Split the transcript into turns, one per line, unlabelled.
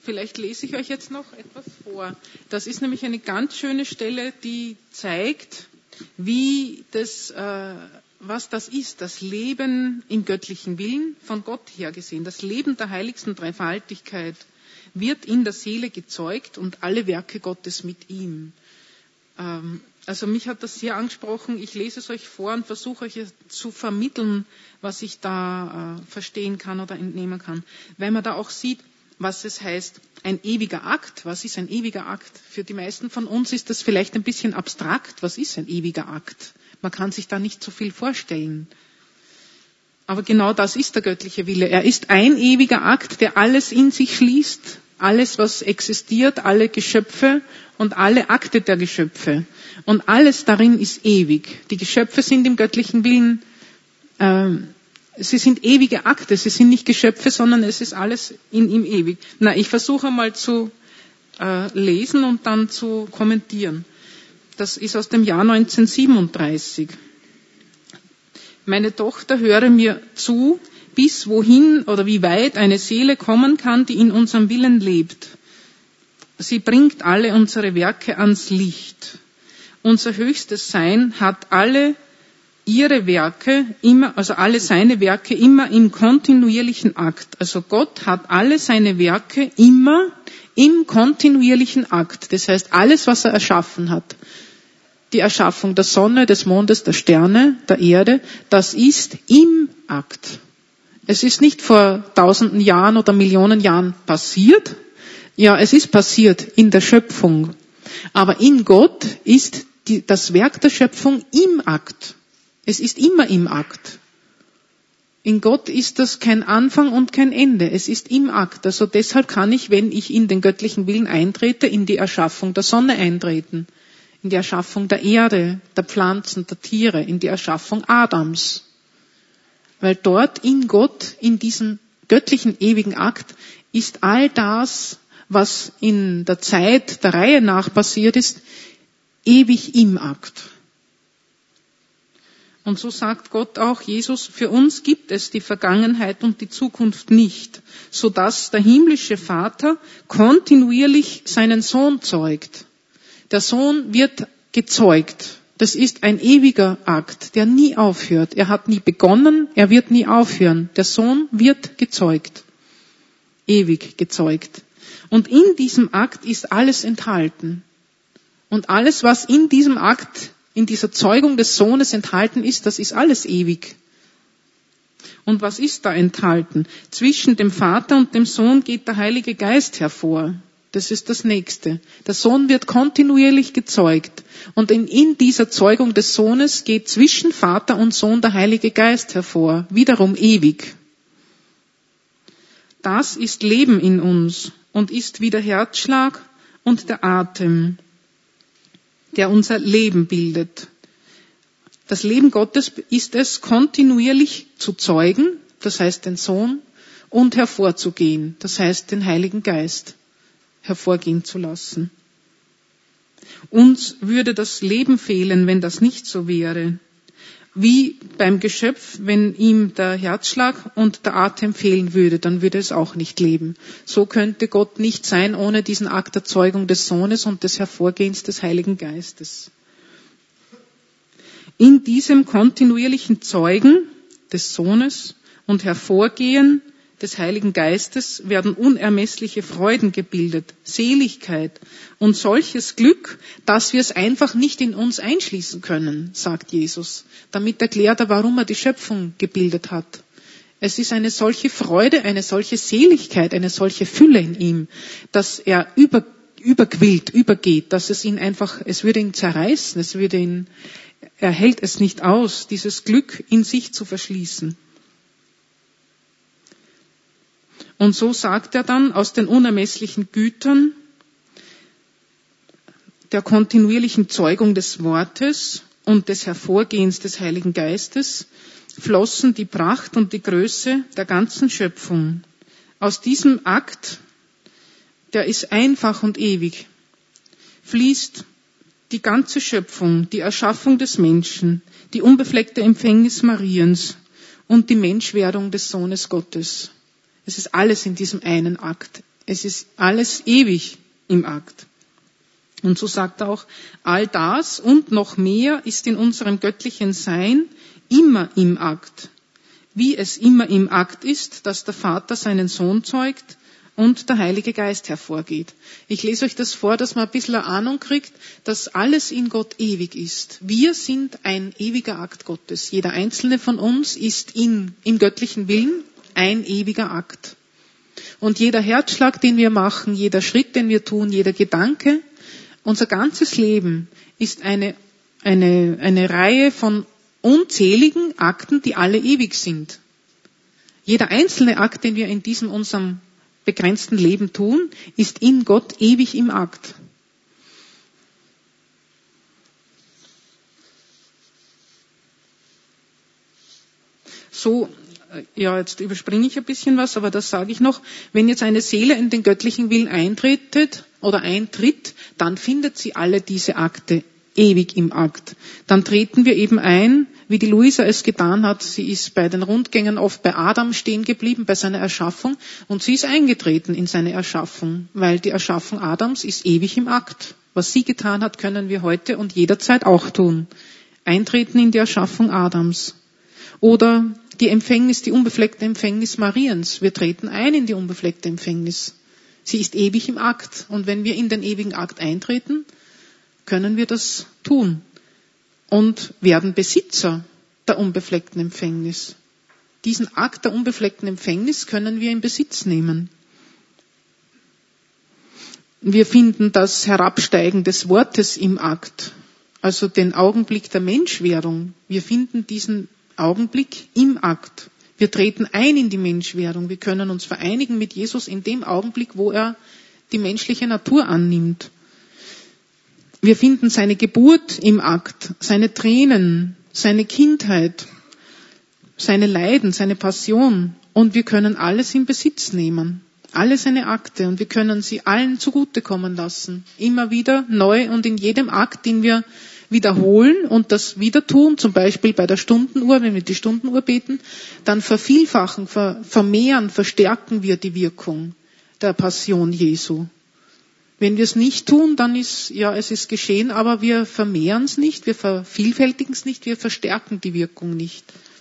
Vielleicht lese ich euch jetzt noch etwas vor. Das ist nämlich eine ganz schöne Stelle, die zeigt, was das ist, das Leben im göttlichen Willen von Gott her gesehen. Das Leben der heiligsten Dreifaltigkeit wird in der Seele gezeugt und alle Werke Gottes mit ihm. Also mich hat das sehr angesprochen. Ich lese es euch vor und versuche euch zu vermitteln, was ich da verstehen kann oder entnehmen kann. Weil man da auch sieht, was es heißt, ein ewiger Akt. Was ist ein ewiger Akt? Für die meisten von uns ist das vielleicht ein bisschen abstrakt. Was ist ein ewiger Akt? Man kann sich da nicht so viel vorstellen. Aber genau das ist der göttliche Wille. Er ist ein ewiger Akt, der alles in sich schließt. Alles, was existiert, alle Geschöpfe und alle Akte der Geschöpfe. Und alles darin ist ewig. Die Geschöpfe sind im göttlichen Willen, sie sind ewige Akte, sie sind nicht Geschöpfe, sondern es ist alles in ihm ewig. Ich versuche mal zu lesen und dann zu kommentieren. Das ist aus dem Jahr 1937. Meine Tochter, höre mir zu, bis wohin oder wie weit eine Seele kommen kann, die in unserem Willen lebt. Sie bringt alle unsere Werke ans Licht. Unser höchstes Sein hat alle ihre Werke immer, also alle seine Werke immer im kontinuierlichen Akt. Also Gott hat alle seine Werke immer im kontinuierlichen Akt. Das heißt, alles, was er erschaffen hat, die Erschaffung der Sonne, des Mondes, der Sterne, der Erde, das ist im Akt. Es ist nicht vor tausenden Jahren oder Millionen Jahren passiert. Ja, es ist passiert in der Schöpfung. Aber in Gott ist das Werk der Schöpfung im Akt. Es ist immer im Akt. In Gott ist das kein Anfang und kein Ende. Es ist im Akt. Also deshalb kann ich, wenn ich in den göttlichen Willen eintrete, in die Erschaffung der Sonne eintreten, in die Erschaffung der Erde, der Pflanzen, der Tiere, in die Erschaffung Adams. Weil dort in Gott, in diesem göttlichen ewigen Akt, ist all das, was in der Zeit der Reihe nach passiert ist, ewig im Akt. Und so sagt Gott auch, Jesus, für uns gibt es die Vergangenheit und die Zukunft nicht, sodass der himmlische Vater kontinuierlich seinen Sohn zeugt. Der Sohn wird gezeugt. Das ist ein ewiger Akt, der nie aufhört. Er hat nie begonnen, er wird nie aufhören. Der Sohn wird gezeugt. Ewig gezeugt. Und in diesem Akt ist alles enthalten. Und alles, was in diesem Akt, in dieser Zeugung des Sohnes enthalten ist, das ist alles ewig. Und was ist da enthalten? Zwischen dem Vater und dem Sohn geht der Heilige Geist hervor. Das ist das Nächste. Der Sohn wird kontinuierlich gezeugt. Und in dieser Zeugung des Sohnes geht zwischen Vater und Sohn der Heilige Geist hervor. Wiederum ewig. Das ist Leben in uns und ist wie der Herzschlag und der Atem, der unser Leben bildet. Das Leben Gottes ist es, kontinuierlich zu zeugen, das heißt den Sohn, und hervorzugehen, das heißt den Heiligen Geist hervorgehen zu lassen. Uns würde das Leben fehlen, wenn das nicht so wäre. Wie beim Geschöpf, wenn ihm der Herzschlag und der Atem fehlen würde, dann würde es auch nicht leben. So könnte Gott nicht sein ohne diesen Akt der Zeugung des Sohnes und des Hervorgehens des Heiligen Geistes. In diesem kontinuierlichen Zeugen des Sohnes und Hervorgehen des Heiligen Geistes werden unermessliche Freuden gebildet, Seligkeit und solches Glück, dass wir es einfach nicht in uns einschließen können, sagt Jesus. Damit erklärt er, warum er die Schöpfung gebildet hat. Es ist eine solche Freude, eine solche Seligkeit, eine solche Fülle in ihm, dass er überquillt, übergeht, dass es würde ihn zerreißen, er hält es nicht aus, dieses Glück in sich zu verschließen. Und so sagt er dann, aus den unermesslichen Gütern der kontinuierlichen Zeugung des Wortes und des Hervorgehens des Heiligen Geistes flossen die Pracht und die Größe der ganzen Schöpfung. Aus diesem Akt, der ist einfach und ewig, fließt die ganze Schöpfung, die Erschaffung des Menschen, die unbefleckte Empfängnis Mariens und die Menschwerdung des Sohnes Gottes. Es ist alles in diesem einen Akt Es ist alles ewig im Akt. Und so sagt er auch, all das und noch mehr ist in unserem göttlichen Sein immer im Akt. Wie es immer im Akt ist, dass der Vater seinen Sohn zeugt und der Heilige Geist hervorgeht. Ich lese euch das vor, dass man ein bisschen eine Ahnung kriegt, dass alles in Gott ewig ist. Wir sind ein ewiger Akt Gottes. Jeder einzelne von uns ist im göttlichen Willen ein ewiger Akt. Und jeder Herzschlag, den wir machen, jeder Schritt, den wir tun, jeder Gedanke, unser ganzes Leben ist eine Reihe von unzähligen Akten, die alle ewig sind. Jeder einzelne Akt, den wir in diesem unserem begrenzten Leben tun, ist in Gott ewig im Akt. So, ja, jetzt überspringe ich ein bisschen was, aber das sage ich noch. Wenn jetzt eine Seele in den göttlichen Willen eintritt, dann findet sie alle diese Akte ewig im Akt. Dann treten wir eben ein, wie die Luisa es getan hat. Sie ist bei den Rundgängen oft bei Adam stehen geblieben, bei seiner Erschaffung, und sie ist eingetreten in seine Erschaffung, weil die Erschaffung Adams ist ewig im Akt. Was sie getan hat, können wir heute und jederzeit auch tun. Eintreten in die Erschaffung Adams. Oder die Empfängnis, die unbefleckte Empfängnis Mariens. Wir treten ein in die unbefleckte Empfängnis. Sie ist ewig im Akt. Und wenn wir in den ewigen Akt eintreten, können wir das tun und werden Besitzer der unbefleckten Empfängnis. Diesen Akt der unbefleckten Empfängnis können wir in Besitz nehmen. Wir finden das Herabsteigen des Wortes im Akt, also den Augenblick der Menschwerdung. Wir finden diesen Augenblick im Akt. Wir treten ein in die Menschwerdung. Wir können uns vereinigen mit Jesus in dem Augenblick, wo er die menschliche Natur annimmt. Wir finden seine Geburt im Akt, seine Tränen, seine Kindheit, seine Leiden, seine Passion. Und wir können alles in Besitz nehmen. Alle seine Akte. Und wir können sie allen zugutekommen lassen. Immer wieder neu und in jedem Akt, den wir wiederholen und das wieder tun, zum Beispiel bei der Stundenuhr, wenn wir die Stundenuhr beten, dann vervielfachen, vermehren, verstärken wir die Wirkung der Passion Jesu. Wenn wir es nicht tun, dann ist, ja, es ist geschehen, aber wir vermehren es nicht, wir vervielfältigen es nicht, wir verstärken die Wirkung nicht.